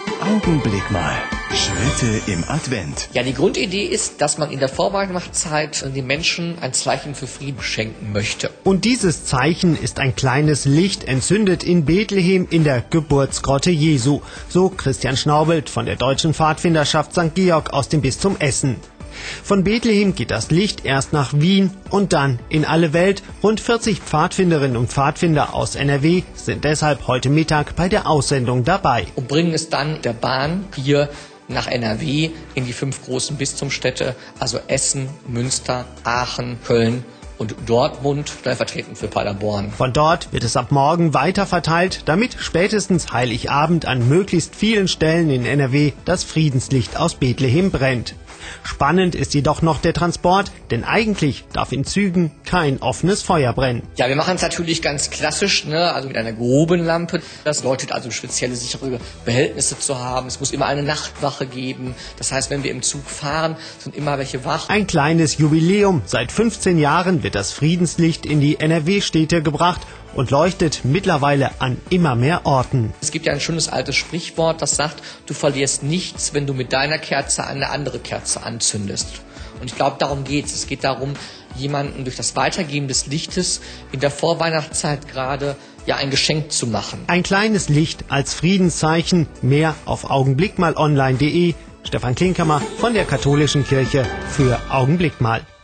Augenblick mal. Schritte im Advent. Ja, die Grundidee ist, dass man in der Vorweihnachtszeit den Menschen ein Zeichen für Frieden schenken möchte. Und dieses Zeichen ist ein kleines Licht entzündet in Bethlehem in der Geburtsgrotte Jesu. So Christian Schnaubelt von der Deutschen Pfadfinderschaft St. Georg aus dem Bistum Essen. Von Bethlehem geht das Licht erst nach Wien und dann in alle Welt. Rund 40 Pfadfinderinnen und Pfadfinder aus NRW sind deshalb heute Mittag bei der Aussendung dabei. Und bringen es dann der Bahn hier nach NRW in die 5 großen Bistumsstädte, also Essen, Münster, Aachen, Köln und Dortmund, stellvertretend für Paderborn. Von dort wird es ab morgen weiter verteilt, damit spätestens Heiligabend an möglichst vielen Stellen in NRW das Friedenslicht aus Bethlehem brennt. Spannend ist jedoch noch der Transport, denn eigentlich darf in Zügen kein offenes Feuer brennen. Ja, wir machen es natürlich ganz klassisch, also mit einer Grubenlampe. Das bedeutet also spezielle sichere Behältnisse zu haben. Es muss immer eine Nachtwache geben. Das heißt, wenn wir im Zug fahren, sind immer welche wach. Ein kleines Jubiläum. Seit 15 Jahren wird das Friedenslicht in die NRW-Städte gebracht und leuchtet mittlerweile an immer mehr Orten. Es gibt ja ein schönes altes Sprichwort, das sagt, du verlierst nichts, wenn du mit deiner Kerze eine andere Kerze anzündest. Und ich glaube, darum geht's. Es geht darum, jemanden durch das Weitergeben des Lichtes in der Vorweihnachtszeit gerade ein Geschenk zu machen. Ein kleines Licht als Friedenszeichen. Mehr auf augenblickmalonline.de. Stefan Klinkermer von der Katholischen Kirche für Augenblick mal.